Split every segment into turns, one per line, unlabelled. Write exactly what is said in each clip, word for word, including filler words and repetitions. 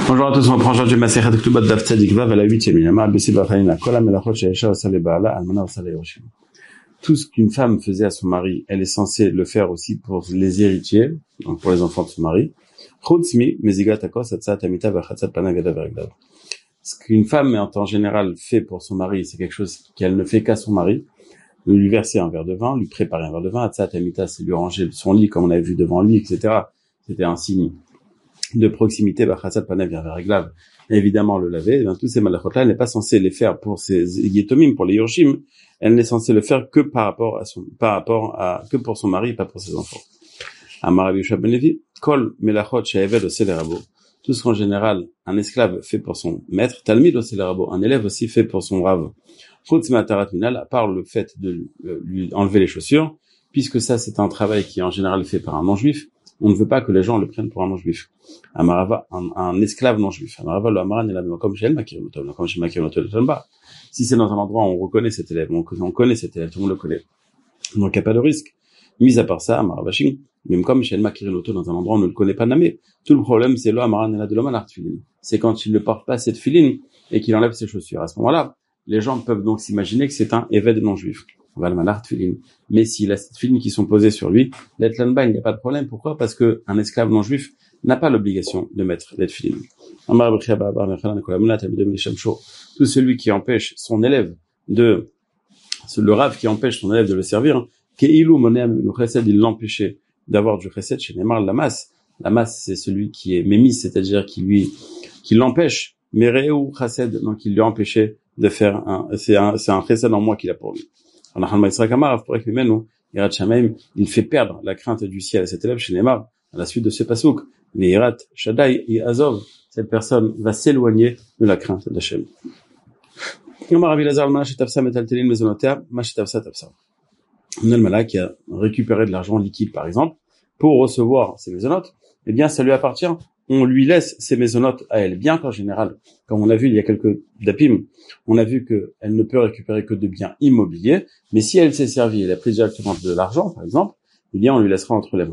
Bonjour à tous, on reprend aujourd'hui Masechet Ketubot Daf Tzadik Vav à la huitième ligne. Amar Bessi Bachalina, Kol HaMelachot She'Isha Osa LeBaala, Almana Osa LeYorshim. Tout ce qu'une femme faisait à son mari, elle est censée le faire aussi pour les héritiers, donc pour les enfants de son mari. Chutz mi Mezigat Hakos Hatzat Amita V'Chatzat Panav Yadav V'Reglav. Ce qu'une femme en temps général fait pour son mari, c'est quelque chose qu'elle ne fait qu'à son mari. Lui verser un verre de vin, lui préparer un verre de vin. Hatzat Amita, c'est lui ranger son lit comme on avait vu devant lui, et cetera. C'était un signe de proximité, Bachatzat Panav Yadav V'Reglav. Évidemment le laver, tous ces malachot-là, elle n'est pas censée les faire pour ses yetomim, pour les yorshim, elle n'est censée le faire que par rapport à son, par rapport à, que pour son mari, pas pour ses enfants. Amar Rabbi Yehoshua ben Levi, Kol melachot she'eved oseh lerabo. Tout ce qu'en général, un esclave fait pour son maître, Talmid oseh lerabo, un élève aussi fait pour son rave. Chutz me'atarat minal, à part le fait de lui enlever les chaussures, puisque ça c'est un travail qui est en général fait par un non-juif, on ne veut pas que les gens le prennent pour un non-juif. Amarava, un, un esclave non-juif. Amarava, le Amaran, il a comme chez elle, Makirinotom, comme chez Makirinotom, si c'est dans un endroit où on reconnaît cet élève, on, on connaît cet élève, tout le monde le connaît. Donc, il n'y a pas de risque. Mis à part ça, Amaravashim, même comme chez elle, Makirinotom, dans un endroit où on ne le connaît pas namé. Tout le problème, c'est le Amaran, il a de l'homme à l'artfiline. C'est quand il ne porte pas cette filine et qu'il enlève ses chaussures. À ce moment-là, les gens peuvent donc s'imaginer que c'est un évêque non-juif. Mais s'il a cette filine qui sont posées sur lui, l'etlanba, il n'y a pas de problème. Pourquoi? Parce que un esclave non juif n'a pas l'obligation de mettre cette filine. Tout celui qui empêche son élève de, le rave qui empêche son élève de le servir, il l'empêchait d'avoir du chesed chez Neymar, la masse. La masse, c'est celui qui est mémis, c'est-à-dire qui lui, qui l'empêche, mais réou chesed, donc il lui empêchait de faire un, c'est un, c'est un chesed en moi qu'il a pour lui. Il fait perdre la crainte du ciel à cet élève chez Neymar, à la suite de ce pasouk. Veirat Shaddai et Azov, cette personne va s'éloigner de la crainte d'Hachem. Amar Rabbi Elazar Manash Tafsa Metaltelin Mezonotea, Mash Tafsa Tafsa. On a le malak qui a récupéré de l'argent liquide, par exemple, pour recevoir ses mésonotes, eh bien, ça lui appartient. On lui laisse ses mésonotes à elle. Bien qu'en général, comme on a vu il y a quelques dapim, on a vu qu'elle ne peut récupérer que de biens immobiliers, mais si elle s'est servie, elle a pris directement de l'argent, par exemple, eh bien, on lui laissera entre les mains.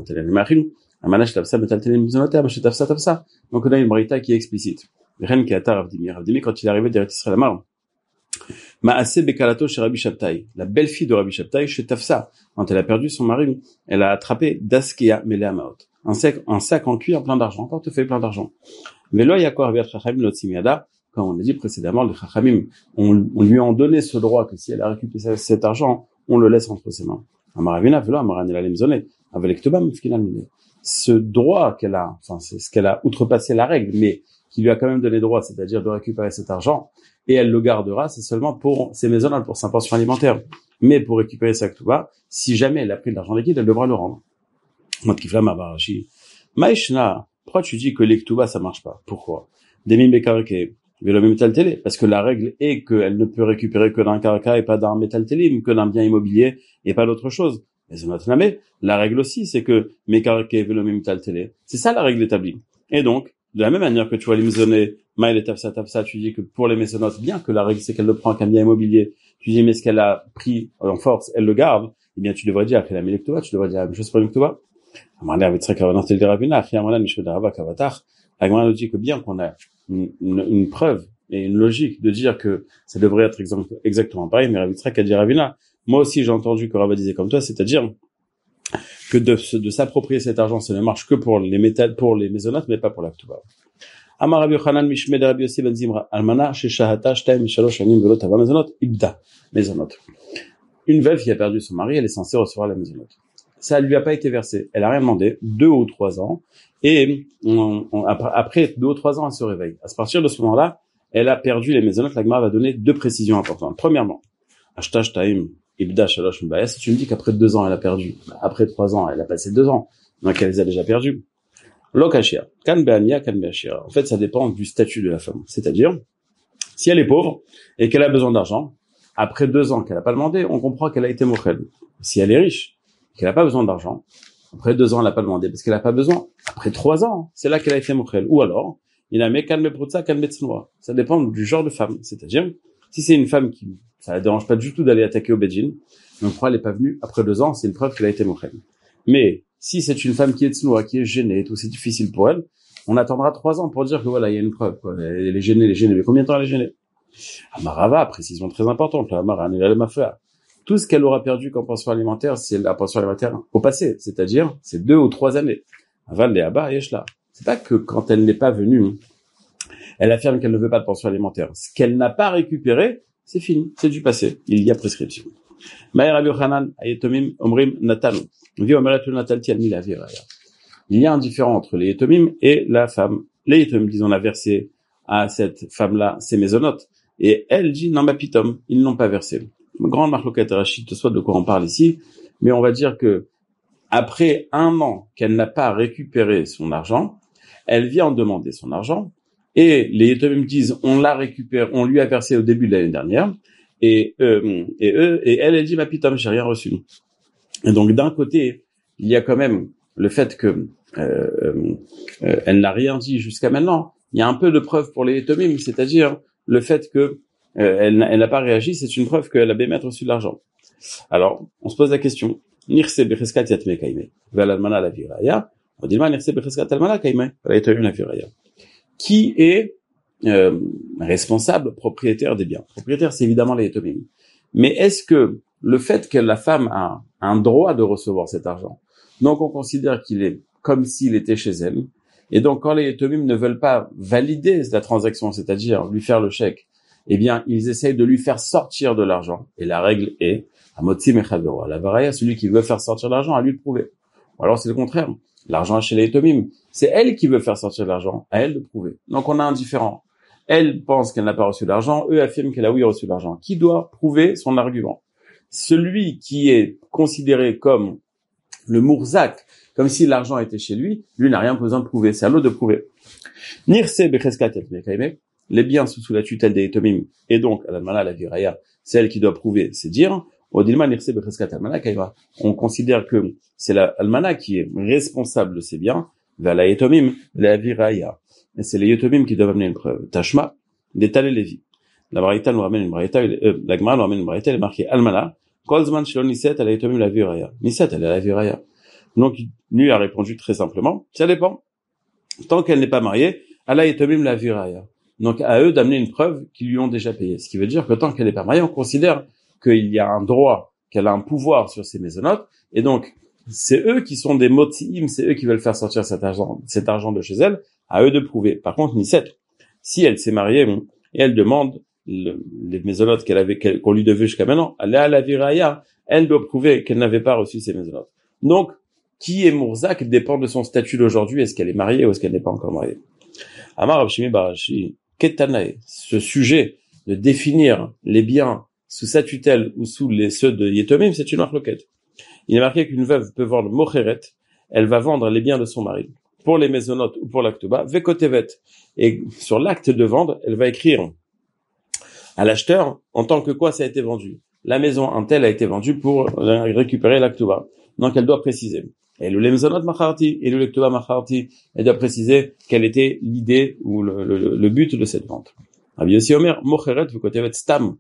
Donc, on a une braïta qui est explicite. Quand il est arrivé d'Eretz Israël Amar, Maaseh Bekalato chez Rabbi Shabtai, la belle-fille de Rabbi Shabtai, chez Tafsa, quand elle a perdu son mari, elle a attrapé Daskeya Melea Maot, un sac, un sac en cuir plein d'argent, un portefeuille plein d'argent. Velo Yakor Aviat Chachamim Lotzimiada, comme on a dit précédemment, les Chachamim, on, on lui a donné ce droit que si elle a récupéré cet argent, on le laisse entre ses mains. Amaravina Velo Amaranela Lemzone, avec Tobam Finalminé. Ce droit qu'elle a, enfin, c'est ce qu'elle a outrepassé la règle, mais qui lui a quand même donné droit, c'est-à-dire de récupérer cet argent, et elle le gardera, c'est seulement pour ses maisons, pour sa pension alimentaire. Mais pour récupérer sa ktouba, si jamais elle a pris de l'argent liquide, elle devra le rendre. Maïshna, pourquoi tu dis que les ktouba, ça marche pas? Pourquoi? Parce que la règle est qu'elle ne peut récupérer que d'un karaka et pas d'un métal télim, que d'un bien immobilier et pas d'autre chose. Mais la règle aussi, c'est que c'est ça la règle établie. Et donc, de la même manière que tu vois l'imzoné, maïl et tafsa tafsa, tu dis que pour les mécénotes, bien que la règle c'est qu'elle le prend qu'un bien immobilier, tu dis mais ce qu'elle a pris en force, elle le garde, eh bien tu devrais dire après la milektoba, tu devrais dire la même chose pour l'imektoba. La Gemara nous dit que bien qu'on a une, une, une preuve et une logique de dire que ça devrait être exactement pareil, mais Rav Yitzhak a dit Ravina, moi aussi j'ai entendu que Rava disait comme toi, c'est-à-dire que de, de s'approprier cet argent, ça ne marche que pour les métal, pour les mésonotes, mais pas pour la ktouba. Amar Rabbi Yochanan Mishmed Rabbi Yossi ben Zimra Almana sheshahata shtayim mishalosh shanim velo tava mezonot ibda mezonot. Une veuve qui a perdu son mari, elle est censée recevoir la mezonot. Ça lui a pas été versé. Elle a rien demandé, deux ou trois ans, et on, on, après deux ou trois ans, elle se réveille. À partir de ce moment-là, elle a perdu les mezonot. La Gemara va donner deux précisions importantes. Premièrement, ashta shtayim ibda shalosh mbayas. Si tu me dis qu'après deux ans, elle a perdu, après trois ans, elle a passé deux ans, donc elle les a déjà perdus. Lokashia, kan be'ania, kan be'ashira. En fait, ça dépend du statut de la femme. C'est-à-dire, si elle est pauvre et qu'elle a besoin d'argent, après deux ans qu'elle n'a pas demandé, on comprend qu'elle a été mochel. Si elle est riche, qu'elle n'a pas besoin d'argent, après deux ans, elle n'a pas demandé parce qu'elle n'a pas besoin. Après trois ans, c'est là qu'elle a été mochel. Ou alors, il a mis kan be'prutza, kan be'tznoa. Ça dépend du genre de femme. C'est-à-dire, si c'est une femme qui, ça la dérange pas du tout d'aller attaquer au Bedjin, donc pourquoi elle n'est pas venue après deux ans, c'est une preuve qu'elle a été mochel. Mais, si c'est une femme qui est tsnoa, qui est gênée, tout c'est difficile pour elle, on attendra trois ans pour dire que voilà, il y a une preuve, quoi. Elle est gênée, elle est gênée. Mais combien de temps elle est gênée? Amarava, précision très importante, la Amara, tout ce qu'elle aura perdu comme pension alimentaire, c'est la pension alimentaire au passé, c'est-à-dire, c'est deux ou trois années. Aval les Abba et Yeshla. C'est pas que quand elle n'est pas venue, elle affirme qu'elle ne veut pas de pension alimentaire. Ce qu'elle n'a pas récupéré, c'est fini, c'est du passé. Il y a prescription. Il y a un différent entre les Yetomim et la femme. Les Yetomim disent on a versé à cette femme-là ses mésonotes. Et elle dit non, ma pitom, ils n'ont pas versé. Grande marloquette Rachid, soit de quoi on parle ici, mais on va dire que après un an qu'elle n'a pas récupéré son argent, elle vient en demander son argent, et les Yetomim disent on l'a récupéré, on lui a versé au début de l'année dernière, et euh, et eux et elle elle dit ma pitom, j'ai rien reçu. Et donc d'un côté il y a quand même le fait que euh, euh, elle n'a rien dit jusqu'à maintenant. Il y a un peu de preuve pour les Yetomim, c'est-à-dire le fait que euh, elle, elle n'a pas réagi, c'est une preuve qu'elle a bien reçu de l'argent. Alors on se pose la question. Nirse becheskat yatme kaime, ve'almana la viraya. On dit nirse becheskat almana kaime, ve'almana la viraya. Qui est euh, responsable, propriétaire des biens? Propriétaire, c'est évidemment les Yetomim. Mais est-ce que le fait que la femme a un droit de recevoir cet argent, donc on considère qu'il est comme s'il était chez elle, et donc quand les Yetomim ne veulent pas valider la transaction, c'est-à-dire lui faire le chèque, eh bien ils essayent de lui faire sortir de l'argent. Et la règle est Amotzi mechavero, la varaya, celui qui veut faire sortir l'argent, à lui de prouver. Ou alors c'est le contraire. L'argent est chez les Yetomim. C'est elle qui veut faire sortir l'argent, à elle de prouver. Donc on a un différent. Elle pense qu'elle n'a pas reçu l'argent, eux affirment qu'elle a oui reçu l'argent. Qui doit prouver son argument? Celui qui est considéré comme le mourzak, comme si l'argent était chez lui, lui n'a rien besoin de prouver. C'est à l'autre de prouver. Nirse becheskat yatme, les biens sous, sous la tutelle des Yetomim, et donc l'almana la viraya, c'est elle qui doit prouver, c'est dire. On considère que c'est la almana qui est responsable de ces biens, vers la Yetomim, la viraya. Et c'est les Yetomim qui doivent amener une preuve. Tashma, d'étaler les vies. La Braïta nous ramène une Braïta, euh, la Gemara nous ramène une Braïta, elle est marquée almana, kolzman shelo niset, la Yetomim la viraya. Niset, elle est la viraya. Donc, lui a répondu très simplement, ça dépend. Tant qu'elle n'est pas mariée, à la Yetomim la viraya. Donc, à eux d'amener une preuve qu'ils lui ont déjà payé. Ce qui veut dire que tant qu'elle n'est pas mariée, on considère qu'il y a un droit, qu'elle a un pouvoir sur ses mésonotes, et donc, c'est eux qui sont des motiim, c'est eux qui veulent faire sortir cet argent, cet argent de chez elle, à eux de prouver. Par contre, Niset, si elle s'est mariée, bon, et elle demande le, les mésonotes qu'elle avait, qu'elle, qu'on lui devait jusqu'à maintenant, elle est à la viraya, elle doit prouver qu'elle n'avait pas reçu ses mésonotes. Donc, qui est Mourzak dépend de son statut d'aujourd'hui, est-ce qu'elle est mariée ou est-ce qu'elle n'est pas encore mariée. Amar Abshimi Barashi, Ketanae, ce sujet de définir les biens sous sa tutelle ou sous les ceux de Yetomim, c'est une marloquette. Il est marqué qu'une veuve peut vendre mocheret, elle va vendre les biens de son mari, pour les mésonotes ou pour l'actuba, vekotevet. Et sur l'acte de vente, elle va écrire à l'acheteur en tant que quoi ça a été vendu. La maison un tel a été vendue pour récupérer l'actuba. Donc elle doit préciser. Et le mésonote macharti et le l'actuba macharti, elle doit préciser quelle était l'idée ou le, le, le but de cette vente. Rabbi Yossi Omer, mocheret vekotevet stam.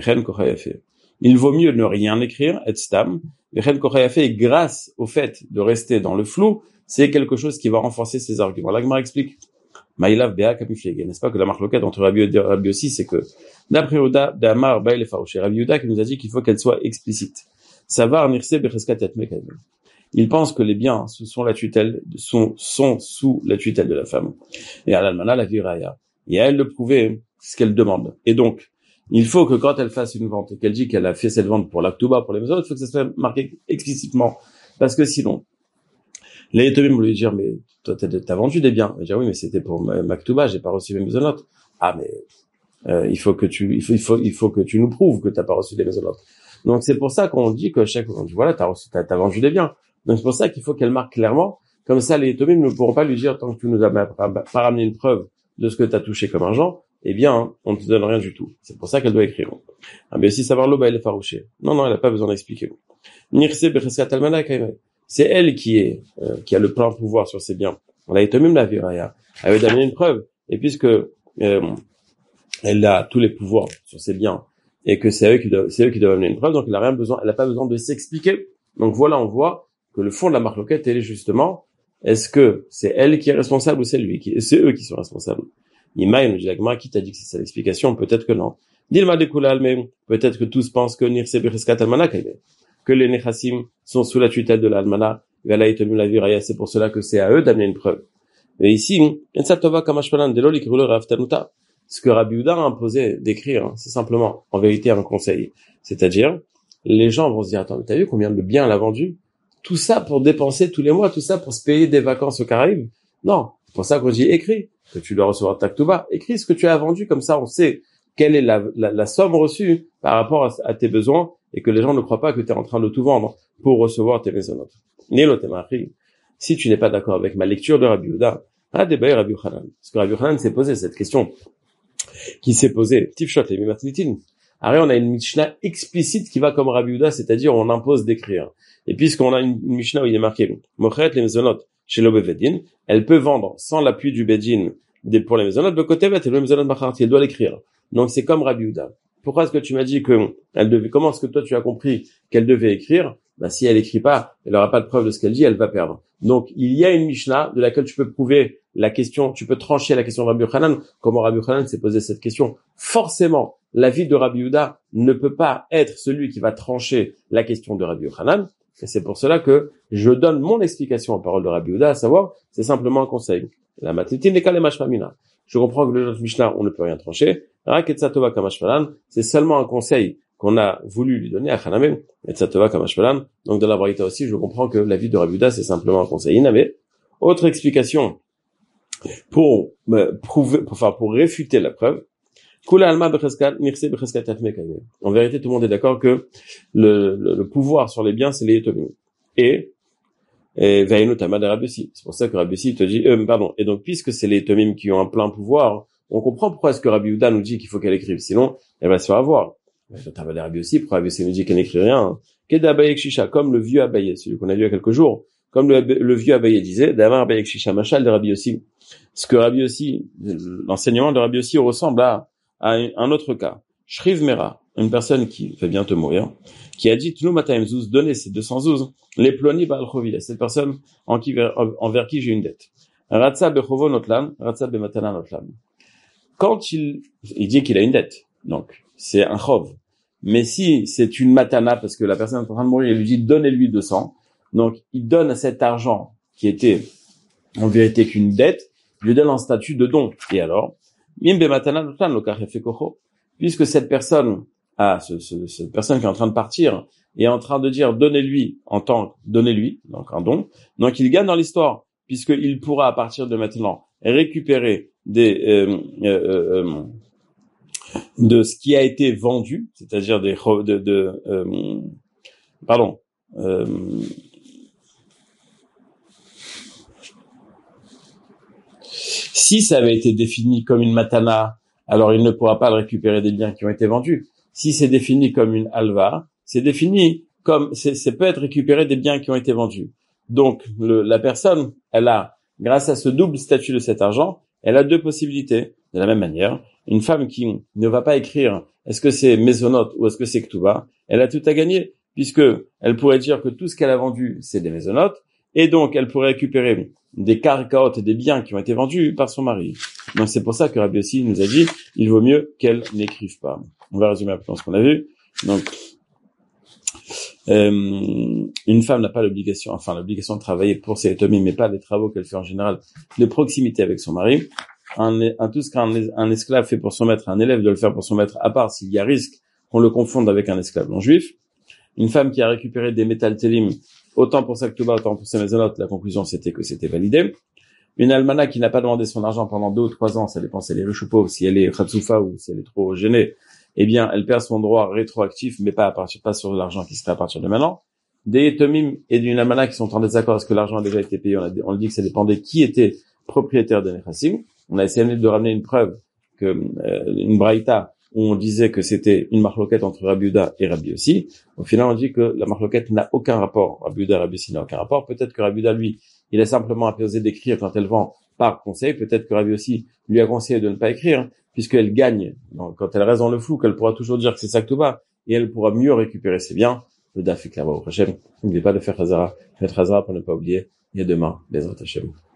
Il vaut mieux ne rien écrire, et stam, et grâce au fait de rester dans le flou, c'est quelque chose qui va renforcer ses arguments. La Gemara explique, Maïlav Bea Kamiflege, n'est-ce pas que la marloquette entre Rabbi et Rabbi Yossi, c'est que, d'après Oda, d'Amar Baïl et Farouché, Rabbi Yehuda qui nous a dit qu'il faut qu'elle soit explicite. Savar Nirse Becheskat Yatme Kaim. Il pense que les biens sont la tutelle, sont, sont sous la tutelle de la femme. Et à l'almana, la viraya. Et à elle de prouver ce qu'elle demande. Et donc, il faut que quand elle fasse une vente et qu'elle dit qu'elle a fait cette vente pour l'actuba, pour les maisons, il faut que ça soit marqué explicitement. Parce que sinon, les Yetomim vont lui dire, mais toi, t'as, t'as vendu des biens. Elle va dire, oui, mais c'était pour l'actuba, j'ai pas reçu mes maisonnotes. Ah, mais, euh, il faut que tu, il faut, il faut, il faut que tu nous prouves que t'as pas reçu des maisonnotes. Donc, c'est pour ça qu'on dit que chaque, on dit, voilà, t'as reçu, t'as, t'as vendu des biens. Donc, c'est pour ça qu'il faut qu'elle marque clairement. Comme ça, les Yetomim ne pourront pas lui dire, tant que tu nous as pas ramené une preuve de ce que t'as touché comme argent, eh bien, on ne te donne rien du tout. C'est pour ça qu'elle doit écrire. Ah, mais si savoir l'eau, elle est farouchée. Non, non, elle n'a pas besoin d'expliquer. Nirse becheskat almana kaime. C'est elle qui est, euh, qui a le plein pouvoir sur ses biens. On a été même la viraya. Elle veut donner une preuve. Et puisque, euh, elle a tous les pouvoirs sur ses biens, et que c'est eux qui doivent, c'est eux qui doivent amener une preuve, donc elle n'a rien besoin, elle n'a pas besoin de s'expliquer. Donc voilà, on voit que le fond de la marloquette, elle est justement, Est-ce que c'est elle qui est responsable ou c'est lui qui, c'est eux qui sont responsables? Ima, il nous dit la Gemara, qui t'a dit que c'est ça l'explication? Peut-être que non. Dilma de Kulal, mais peut-être que tous pensent que Nirse Becheskat Almana, que les Nechassim sont sous la tutelle de l'Almana. C'est pour cela que c'est à eux d'amener une preuve. Et ici, ce que Rabbi Yehuda a imposé d'écrire, hein, c'est simplement, en vérité, un conseil. C'est-à-dire, les gens vont se dire, attends, mais t'as vu combien de biens elle a vendu? Tout ça pour dépenser tous les mois, tout ça pour se payer des vacances aux Caraïbes? Non. C'est pour ça qu'on dit écris, que tu dois recevoir ta Ktouba. Écris ce que tu as vendu, comme ça on sait quelle est la, la, la somme reçue par rapport à, à tes besoins et que les gens ne croient pas que tu es en train de tout vendre pour recevoir tes maisonnotes. Si tu n'es pas d'accord avec ma lecture de Rabbi Yehuda, ah, débat Rabbi Yochanan. Parce que Rabbi Yochanan s'est posé cette question, qui s'est posée. Tifshot et Mimatlitin. Alors, on a une Mishnah explicite qui va comme Rabbi Yehuda, c'est-à-dire on impose d'écrire. Et puisqu'on a une, une Mishnah où il est marqué, Mochet les maisonot chez l'Obevedin, elle peut vendre sans l'appui du Bedin pour les maisonot, de côté, et le maisonot Bacharti, elle doit l'écrire. Donc, c'est comme Rabbi Yehuda. Pourquoi est-ce que tu m'as dit que elle devait, comment est-ce que toi tu as compris qu'elle devait écrire? Bah, si elle écrit pas, elle n'aura pas de preuve de ce qu'elle dit, elle va perdre. Donc, il y a une Mishnah de laquelle tu peux prouver la question, tu peux trancher la question de Rabbi Yochanan. Comment Rabbi Yochanan s'est posé cette question? Forcément, l'avis de Rabbi Yehuda ne peut pas être celui qui va trancher la question de Rabbi Yochanan. Et c'est pour cela que je donne mon explication en parole de Rabbi Yehuda, à savoir, c'est simplement un conseil. La matlitin n'est qu'à l'emashmamina. Je comprends que le Mishnah, on ne peut rien trancher. Raketsatova kamashmalan, c'est seulement un conseil qu'on a voulu lui donner à Chanamé, et Tzatova Kamashpalan. Donc, dans la Braïta aussi, je comprends que l'avis de Rabbi Yehuda, c'est simplement un conseil. Iname. Autre explication pour euh, prouver, pour, enfin, pour réfuter la preuve. Kula alma becheskat, nirse becheskat atme kaime. En vérité, tout le monde est d'accord que le, le, le pouvoir sur les biens, c'est les yetomim. Et, et Veinu Tama de Rabbi Yossi. C'est pour ça que Rabbi Yossi te dit, euh, pardon. Et donc, puisque c'est les yetomim qui ont un plein pouvoir, on comprend pourquoi est-ce que Rabbi Yehuda nous dit qu'il faut qu'elle écrive. Sinon, elle va se faire avoir. T'avais Rabbi aussi, pour Rabbi Yossi nous dit qu'elle n'écrit rien. Keda Abaye Kshisha, comme le vieux Abaye, celui qu'on a lu il y a quelques jours, comme le, le vieux Abaye disait, d'Amar Abaye Kshisha, Machal de Rabbi Yossi. Ce que Rabbi Yossi, l'enseignement de Rabbi Yossi ressemble à, à un autre cas. Shriv Mera, une personne qui fait bientôt mourir, qui a dit, Tnu Mataim Zouz, donnez ces deux cents zouz, les ploni Baal Chovil, cette personne en qui, envers qui j'ai une dette. Ratsa Bechovo Notlam, Ratsa Bematana Notlam. Quand il, il dit qu'il a une dette, donc, c'est un chov. Mais si c'est une matana, parce que la personne est en train de mourir, il lui dit, donnez-lui deux cents. Donc, il donne cet argent, qui était, en vérité, qu'une dette, il lui donne un statut de don. Et alors, puisque cette personne, ah, ce, ce, cette personne qui est en train de partir, est en train de dire, donnez-lui, en tant, donnez-lui, donc un don. Donc, il gagne dans l'histoire, puisqu'il pourra, à partir de maintenant, récupérer des, euh, euh, euh, de ce qui a été vendu, c'est-à-dire des de, de euh, pardon euh, si ça avait été défini comme une matana, alors il ne pourra pas le récupérer des biens qui ont été vendus. Si c'est défini comme une alva, c'est défini comme c'est, c'est peut être récupéré des biens qui ont été vendus. Donc le, la personne, elle a, grâce à ce double statut de cet argent, elle a deux possibilités. De la même manière, une femme qui ne va pas écrire est-ce que c'est mésonote ou est-ce que c'est Ketouba, elle a tout à gagner, puisque elle pourrait dire que tout ce qu'elle a vendu, c'est des mésonotes, et donc elle pourrait récupérer des karkaot et des biens qui ont été vendus par son mari. Donc c'est pour ça que Rabbi Yossi nous a dit, il vaut mieux qu'elle n'écrive pas. On va résumer un peu ce qu'on a vu. Donc, euh, une femme n'a pas l'obligation, enfin l'obligation de travailler pour ses étomies, mais pas les travaux qu'elle fait en général de proximité avec son mari. Un, un, tout ce qu'un un esclave fait pour son maître, un élève doit le faire pour son maître, à part s'il y a risque qu'on le confonde avec un esclave non juif. Une femme qui a récupéré des métal télim, autant pour sa ktouba, autant pour ses mésonotes, la conclusion c'était que c'était validé. Une almana qui n'a pas demandé son argent pendant deux ou trois ans, ça dépend si elle est riche ou pauvre, si elle est khatsoufa ou si elle est trop gênée, eh bien elle perd son droit rétroactif, mais pas à partir, pas sur l'argent qui serait à partir de maintenant. Des etomim et d'une almana qui sont en désaccord, est-ce que l'argent a déjà été payé, on, a, on dit que ça dépendait qui était propriétaire de nechassim. On a essayé de ramener une preuve que euh, une braïta où on disait que c'était une marloquette entre Rabbi Yehuda et Rabbi Yossi. Au final, on dit que la marloquette n'a aucun rapport. Rabbi Yehuda et Rabbi Yossi n'a aucun rapport. Peut-être que Rabbi Yehuda, lui, il a simplement imposé d'écrire quand elle vend par conseil. Peut-être que Rabbi Yossi lui a conseillé de ne pas écrire, puisqu'elle gagne. Donc, quand elle reste dans le flou, qu'elle pourra toujours dire que c'est ça que tout va, et elle pourra mieux récupérer ses biens. Le daf est clair au prochain. N'oubliez pas de faire Chazara. Faites Chazara pour ne pas oublier.
et à demain, Bezrat Hashem.